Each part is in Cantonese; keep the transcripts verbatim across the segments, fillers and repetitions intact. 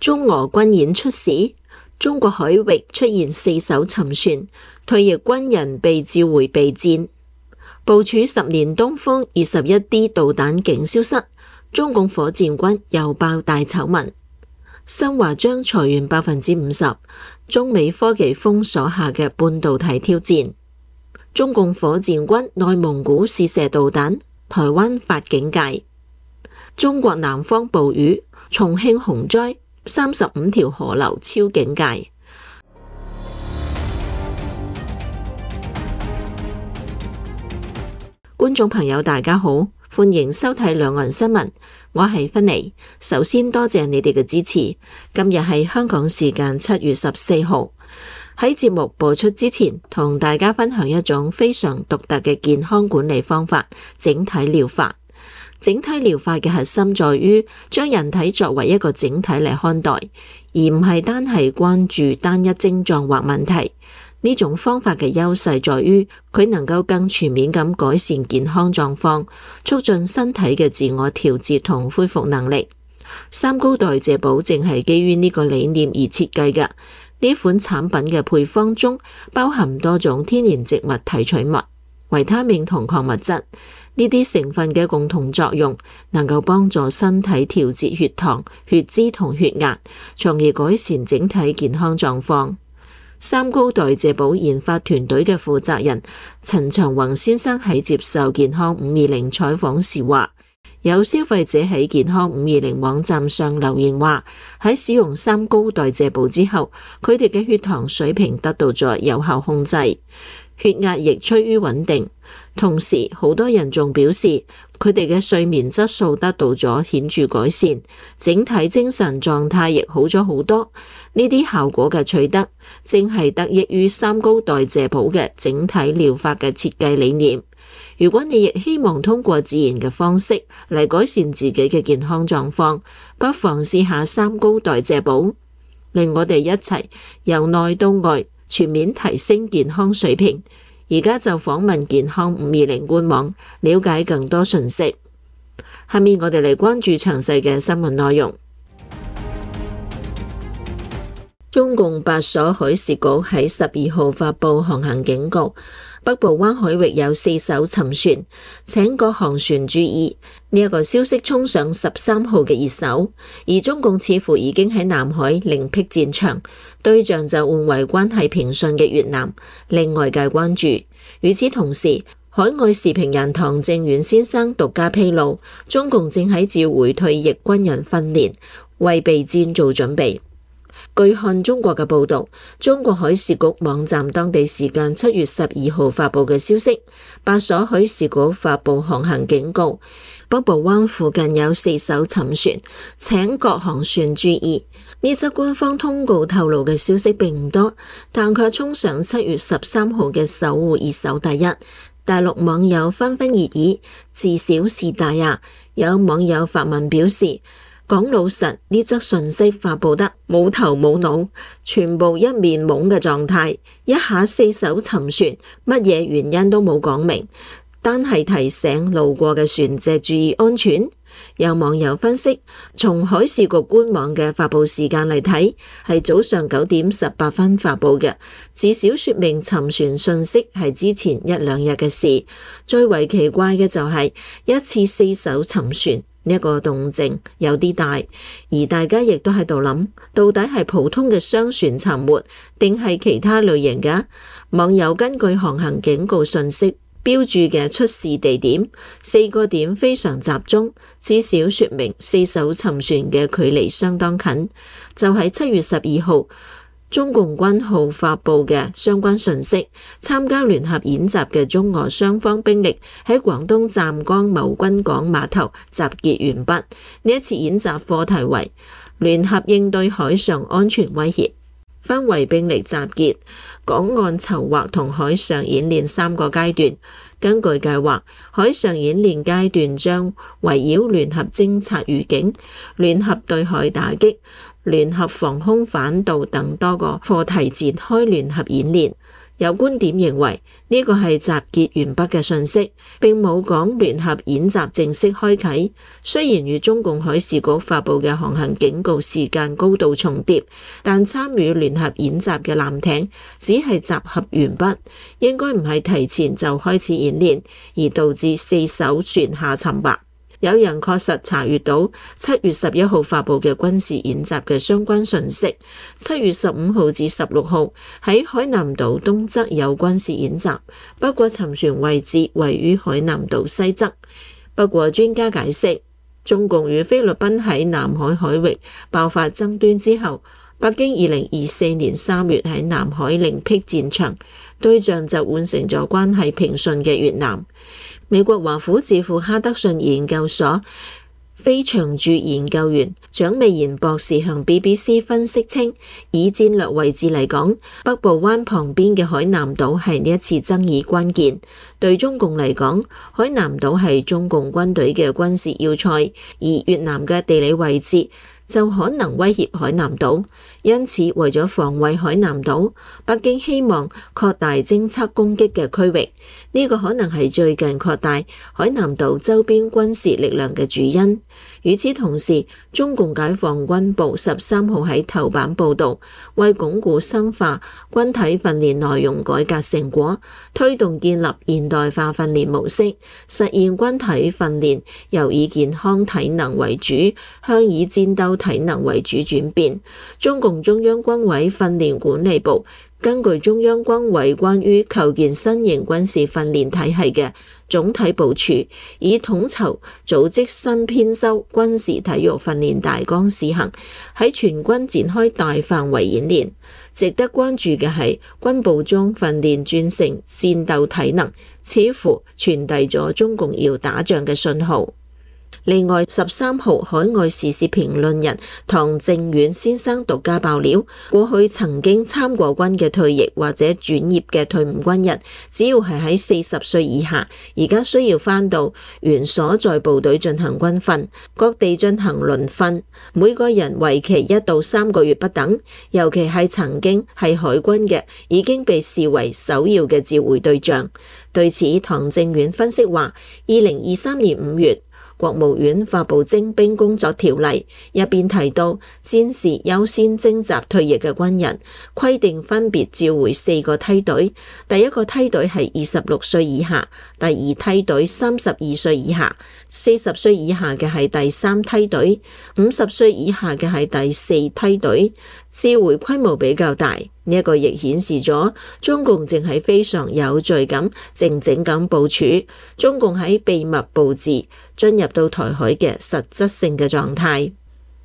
中俄軍演出事，中國海域出現四艘沉船，退役軍人被召回備戰。部署十年東風二十一 D 導彈竟消失，中共火箭軍又爆大醜聞。新華將裁員百分之五十，中美科技封鎖下嘅半導體挑戰。中共火箭軍內蒙古試射導彈，台灣發警戒。中國南方暴雨，重慶洪災，三十五條河流超警戒。觀眾朋友大家好，歡迎收睇兩岸新聞，我係芬妮。首先多謝你哋嘅支持。今日係香港時間七月十四號。喺節目播出之前，同大家分享一種非常獨特嘅健康管理方法——整體療法。整體療法嘅核心在於將人體作為一個整體嚟看待，而唔係單係關注單一症狀或問題。呢種方法嘅優勢在於佢能夠更全面咁改善健康狀況，促進身體嘅自我調節同恢復能力。三高代謝寶正係基於呢個理念而設計嘅。呢款產品嘅配方中包含多種天然植物提取物、維他命同礦物質。呢啲成分嘅共同作用能夠幫助身體調節血糖、血脂同血壓，從而改善整體健康狀況。三高代謝寶研發團隊嘅負責人陳長宏先生喺接受健康五二零採訪時話，有消費者喺健康五二零網站上留言話，喺使用三高代謝寶之後，佢哋嘅血糖水平得到咗有效控制，血壓亦趨於穩定。同時，好多人仲表示佢哋嘅睡眠質素得到咗顯著改善，整體精神狀態亦好咗好多。呢啲效果嘅取得，正係得益於三高代謝寶嘅整體療法嘅設計理念。如果你亦希望通過自然嘅方式嚟改善自己嘅健康狀況，不妨試下三高代謝寶，令我哋一齊由內到外全面提升健康水平。而家就訪問健康五二零官網，了解更多信息。下面我哋嚟關注詳細嘅新聞內容。中共八所海事局喺十二號發布航行警告，北部灣海域有四艘沉船，請各航船注意。呢、這、一個消息衝上十三號嘅熱搜，而中共似乎已經喺南海另闢戰場，對象就換為關係平順嘅越南，令外界關注。與此同時，海外時評人唐正遠先生獨家披露，中共正喺召回退役軍人訓練，為備戰做準備。據看中國嘅報道，中國海事局網站當地時間七月十二號發布嘅消息，八所海事局發布航行警告，北部灣附近有四艘沉船，請各航船注意。呢則官方通告透露嘅消息並唔多，但卻衝上七月十三號嘅守護熱搜第一。大陸網友紛紛熱議，自小事大呀！有網友發文表示，講老實，呢則訊息發佈得冇頭冇腦，全部一面懵嘅狀態，一下四艘沉船，乜嘢原因都冇講明，單係提醒路過嘅船隻注意安全。有網友分析，從海事局官網嘅發佈時間嚟睇，係早上九點十八分發佈嘅，至少說明沉船訊息係之前一兩日嘅事。最為奇怪嘅就係、是、一次四艘沉船呢一個動靜有啲大，而大家亦都喺度諗，到底係普通嘅商船沉沒，定係其他類型嘅？網友根據航行警告訊息標注嘅出事地點，四個點非常集中，至少說明四艘沉船嘅距離相當近。就喺七月十二號，中共軍號發布嘅相關訊息，參加聯合演習嘅中俄雙方兵力喺廣東湛江某軍港碼頭集結完畢。呢一次演習課題為聯合應對海上安全威脅。分為兵力集結、港岸籌劃同海上演練三個階段。根據計劃，海上演練階段將圍繞聯合偵察預警、聯合對海打擊、聯合防空反導等多個課題展開聯合演練。 有觀點認為呢個係集結完畢嘅訊息，並冇講聯合演習正式開啟。雖然與中共海事局發布嘅航行警告時間高度重疊，但參與聯合演習嘅艦艇只係集合完畢，應該唔係提前就開始演練，而導致四艘船下沉吧。有人確實查閱到七月十一號發布嘅軍事演習嘅相關訊息。七月十五號至十六號喺海南島東側有軍事演習，不過沉船位置位於海南島西側。不過專家解釋，中共與菲律賓喺南海海域爆發爭端之後，北京二零二四年三月喺南海另闢戰場，對象就換成咗關係平順嘅越南。美國華府智庫哈德遜研究所非常駐研究員蔣美賢博士向 B B C 分析稱，以戰略位置嚟講，北部灣旁邊嘅海南島係呢一次爭議關鍵。對中共嚟講，海南島係中共軍隊嘅軍事要塞，而越南嘅地理位置就可能威脅海南島，因此為咗防衛海南島，北京希望擴大偵測攻擊嘅區域，呢、這個可能係最近擴大海南島周邊軍事力量嘅主因。與此同時，中共解放軍部十三號喺頭版報導，為鞏固深化軍體訓練內容改革成果，推動建立現代化訓練模式，實現軍體訓練由以健康體能為主向以戰鬥體能為主轉變。中共中央軍委訓練管理部根據中央軍委關於構建新型軍事訓練體系嘅總體部署，以統籌組織新編修軍事體育訓練大綱試行，喺全軍展開大範圍演練。值得關注嘅係，軍部將訓練轉成戰鬥體能，似乎傳遞咗中共要打仗嘅信號。另外，十三號海外時事評論人唐正遠先生獨家爆料，過去曾經參過軍嘅退役或者轉業嘅退伍軍人，只要係喺四十歲以下，而家需要返到原所在部隊進行軍訓，各地進行輪訓，每個人為期一到三個月不等。尤其係曾經係海軍嘅，已經被視為首要嘅召回對象。對此，唐正遠分析話，二零二三年五月，國務院發布徵兵工作條例，入邊提到戰時優先徵集退役嘅軍人，規定分別召回四個梯隊。第一個梯隊係二十六歲以下，第二梯隊三十二歲以下，四十歲以下嘅係第三梯隊，五十歲以下嘅係第四梯隊。召回規模比較大，呢一個亦顯示咗中共正係非常有序咁靜靜咁部署，中共喺秘密佈置進入到台海嘅實質性嘅狀態。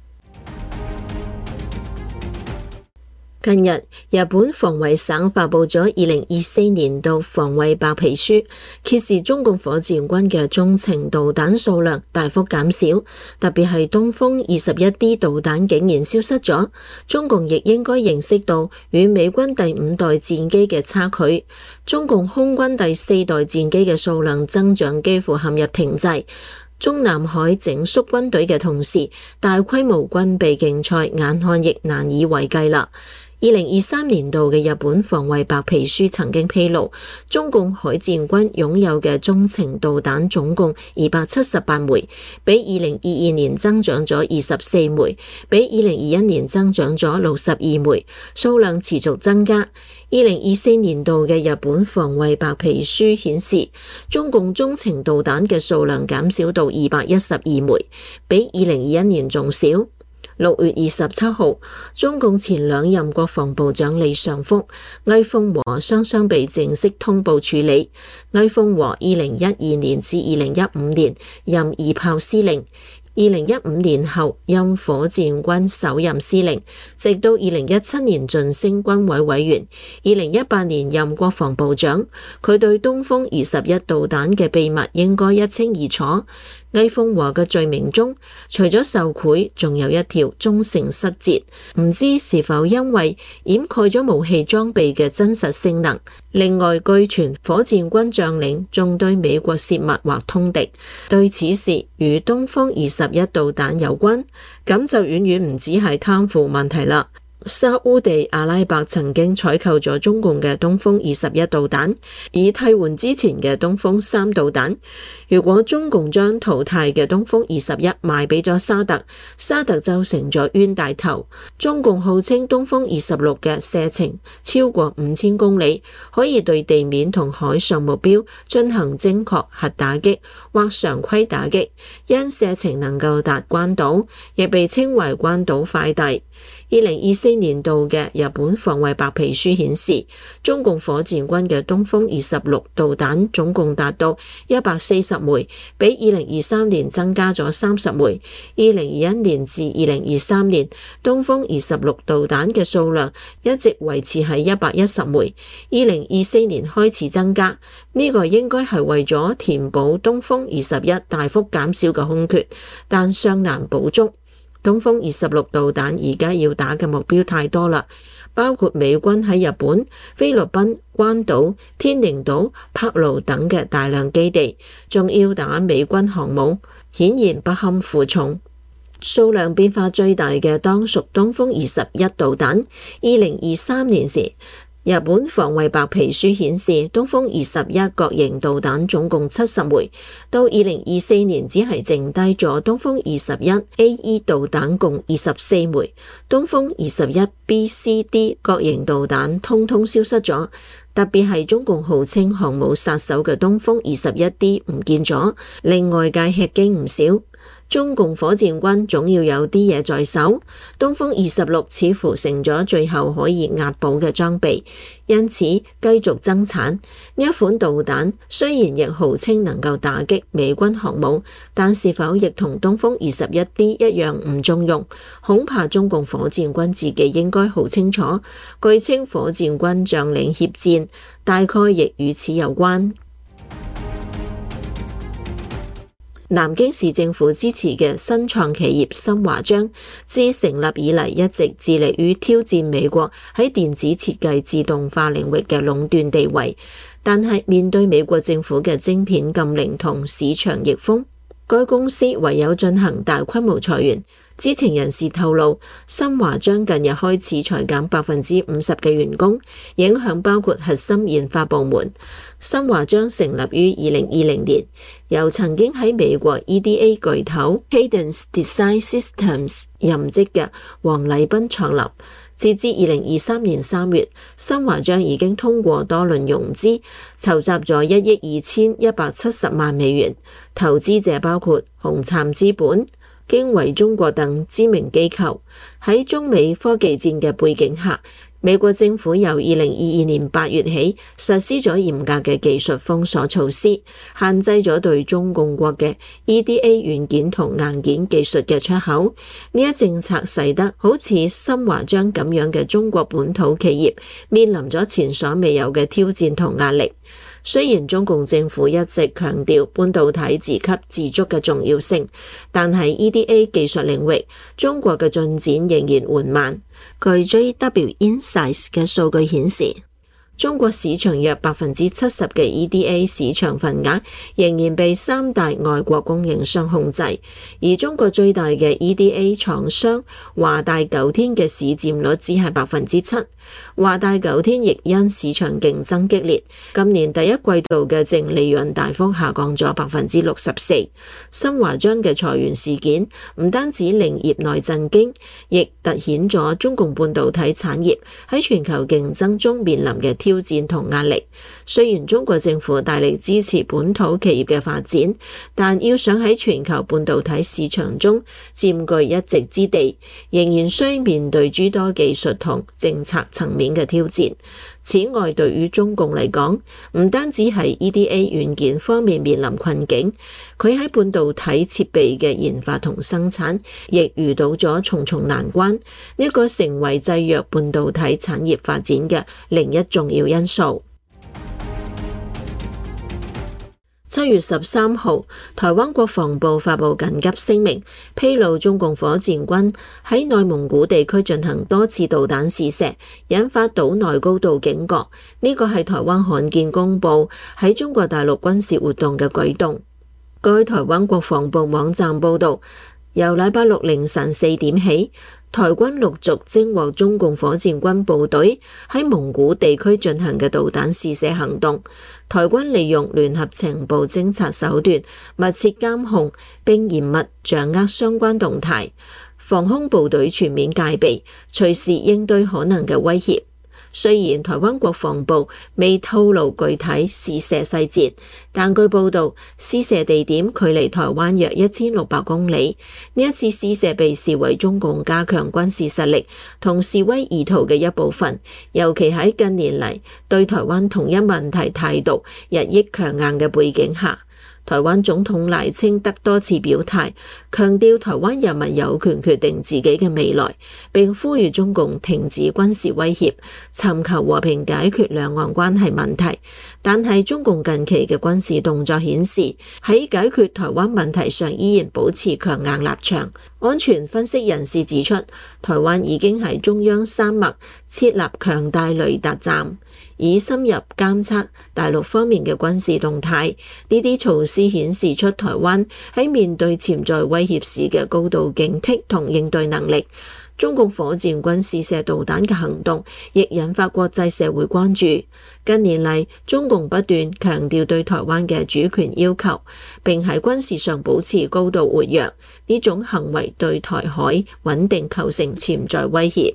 近日，日本防衛省發布咗二零二四年度防衛白皮書，揭示中共火箭軍嘅中程導彈數量大幅減少，特別係東風二十一 D 導彈竟然消失咗。中共亦應該認識到與美軍第五代戰機嘅差距，中共空軍第四代戰機嘅數量增長幾乎陷入停滯。中南海整肅軍隊嘅同時，大規模軍備競賽眼看亦難以為繼啦。二零二三年度嘅日本防衛白皮書曾經披露，中共海戰軍擁有嘅中程導彈總共二百七十八枚，比二零二二年增長咗二十四枚，比二零二一年增長咗六十二枚，數量持續增加。二零二四年度嘅日本防衛白皮書顯示，中共中程導彈嘅數量減少到二百一十二枚，比二零二一年仲少。六月二十七號，中共前兩任國防部長李尚福、魏鳳和雙雙被正式通報處理。魏鳳和二零一二年至二零一五年任二炮司令，二零一五年後任火箭軍首任司令，直到二零一七年晉升軍委委員，二零一八年任國防部長。佢對東風二十一導彈嘅秘密應該一清二楚。魏鳳和嘅罪名中，除咗受賄，仲有一條忠誠失節，唔知是否因為掩蓋咗武器裝備嘅真實性能。另外，據傳火箭軍將領仲對美國洩密或通敵，對此事與東風二十一導彈有關，咁就遠遠唔止係貪腐問題啦。 沙烏地阿拉伯曾經採購咗中共嘅東風二十一導彈，以替換之前嘅東風三導彈。如果中共將淘汰嘅東風二十一賣俾咗沙特，沙特就成咗冤大頭。中共號稱東風二十六嘅射程超過五千公里，可以對地面同海上目標進行精確核打擊或常規打擊，因射程能夠達關島，亦被稱為關島快遞。二零二四年度嘅日本防衛白皮書顯示，中共火箭軍嘅東風二十六導彈總共達到一百四十枚，比二零二三年增加咗三十枚。二零二一年至二零二三年，東風二十六導彈嘅數量一直維持喺一百一十枚，二零二四年開始增加。呢、這個應該係為咗填補東風二十一大幅減少嘅空缺，但尚難補足。東風二十六導彈而家要打嘅目標太多啦，包括美軍喺日本、菲律賓、關島、天寧島、柏勞等嘅大量基地，仲要打美軍航母，顯然不堪負重。數量變化最大嘅當屬東風二十一導彈。二零二三年時，日本防衛白皮書顯示，東風二十一各型導彈總共七十枚，到二零二四年只係剩低咗東風二十一 A E 導彈共二十四枚，東風二十一 B C D 各型導彈通通消失咗。特別係中共號稱航母殺手嘅東風二十一 D 唔見咗，令外界吃驚唔少。中共火箭軍總要有啲嘢在手，東風二十六似乎成咗最後可以押寶嘅裝備，因此繼續增產。呢一款導彈雖然亦號稱能夠打擊美軍航母，但是否亦同東風二十一 D 一樣唔中用？恐怕中共火箭軍自己應該好清楚。據稱火箭軍將領協戰大概亦與此有關。南京市政府支持嘅新創企業新華章，自成立以嚟一直致力於挑戰美國喺電子設計自動化領域嘅壟斷地位，但係面對美國政府嘅晶片禁令同市場逆風，該公司唯有進行大規模裁員。知情人士透露，新華章近日開始裁減百分之五十嘅員工，影響包括核心研發部門。新華章成立於二零二零年，由曾經喺美國 E D A 巨頭 Cadence Design Systems 任職嘅黃禮斌創立。截至二零二三年三月，新華章已經通過多輪融資，籌集咗一億二千一百七十萬美元，投資者包括紅杉資本、經緯中國等知名機構。喺中美科技戰嘅背景下，美國政府由二零二二年八月起實施咗嚴格嘅技術封鎖措施，限制咗對中共國嘅 E D A 軟件同硬件技術嘅出口。呢一政策使得好似新華章咁樣嘅中國本土企業面臨咗前所未有嘅挑戰同壓力。雖然中共政府一直強調半導體自給自足嘅重要性，但係 E D A 技術領域，中國嘅進展仍然緩慢。據 J W Insights 嘅數據顯示，中國市場約百分之七十嘅 E D A 市場份額仍然被三大外國供應商控制，而中國最大嘅 E D A 廠商華大九天嘅市佔率只係百分之七。華大九天亦因市場競爭激烈，今年第一季度嘅淨利潤大幅下降咗百分之六十四。新華章嘅裁員事件唔單止令業內震驚，亦凸顯咗中共半導體產業喺全球競爭中面臨嘅挑戰同壓力。雖然中國政府大力支持本土企業嘅發展，但要想喺全球半導體市場中佔據一席之地，仍然需面對諸多技術同政策層面嘅挑戰。此外，對於中共嚟講，唔單止係 E D A 軟件方面面臨困境，佢喺半導體設備嘅研發同生產亦遇到咗重重難關，呢、這、一個成為制約半導體產業發展嘅另一重要因素。七月十三號，台灣國防部發布緊急聲明，披露中共火箭軍喺內蒙古地區進行多次導彈試射，引發島內高度警覺。呢個係台灣罕見公布喺中國大陸軍事活動嘅舉動。據台灣國防部網站報道，由禮拜六凌晨四點起， 台軍陸續偵獲中共火箭軍部隊喺蒙古地區進行嘅導彈試射行動。台軍利用聯合情報偵察手段，密切監控並嚴密掌握相關動態，防空部隊全面戒備，隨時應對可能嘅威脅。雖然台灣國防部未透露具體試射細節，但據報道，試射地點距離台灣約一千六百公里。呢一次試射被視為中共加強軍事實力同示威意圖嘅一部分，尤其喺近年嚟對台灣統一問題態度日益強硬嘅背景下。台灣總統賴清德多次表態，強調台灣人民有權決定自己嘅未來，並呼籲中共停止軍事威脅，尋求和平解決兩岸關係問題。但係中共近期嘅軍事動作顯示，喺解決台灣問題上依然保持強硬立場。安全分析人士指出，台灣已經喺中央山脈設立強大雷達站，以深入監測大陸方面嘅軍事動態。呢啲措施顯示出台灣喺面對潛在威脅時嘅高度警惕同應對能力。中共火箭軍試射導彈嘅行動亦引發國際社會關注。近年嚟，中共不斷強調對台灣嘅主權要求，並喺軍事上保持高度活躍。呢種行為對台海穩定構成潛在威脅。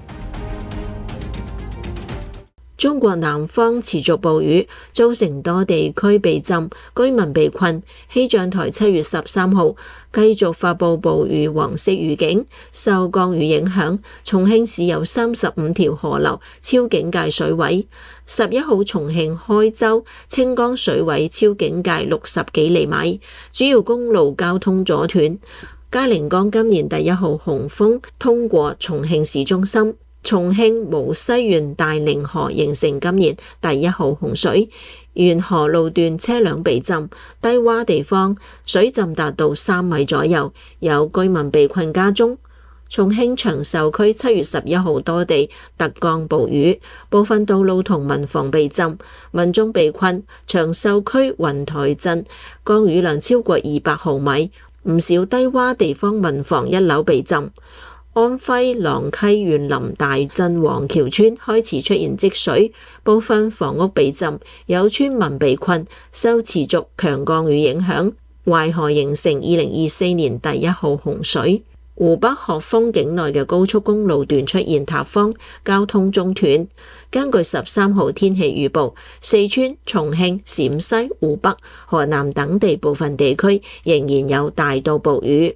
中國南方持續暴雨，造成多地區被浸，居民被困。氣象台七月十三號繼續發布暴雨黃色預警，受降雨影響，重慶市有三十五條河流超警戒水位。十一號重慶開州清江水位超警戒六十幾厘米，主要公路交通阻斷。嘉陵江今年第一號洪峰通過重慶市中心。重慶無錫縣大寧河形成今年第一號洪水，沿河路段車輛被浸，低洼地方水浸達到三米左右，有居民被困家中。重慶長壽區七月十一號多地突降暴雨，部分道路同民房被浸，民眾被困。長壽區雲台鎮降雨量超過二百毫米，唔少低洼地方民房一樓被浸。安徽郎溪縣臨大鎮黃橋村開始出現積水，部分房屋被浸，有村民被困。受持續強降雨影響，淮河形成二零二四年第一號洪水。湖北鶴峰境內嘅高速公路段出現塌方，交通中斷。根據十三號天氣預報，四川、重慶、陝西、湖北、河南等地部分地區仍然有大到暴雨。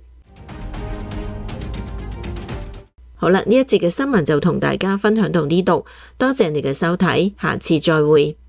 好啦，呢一節嘅新聞就同大家分享到呢度，多謝你嘅收睇，下次再會。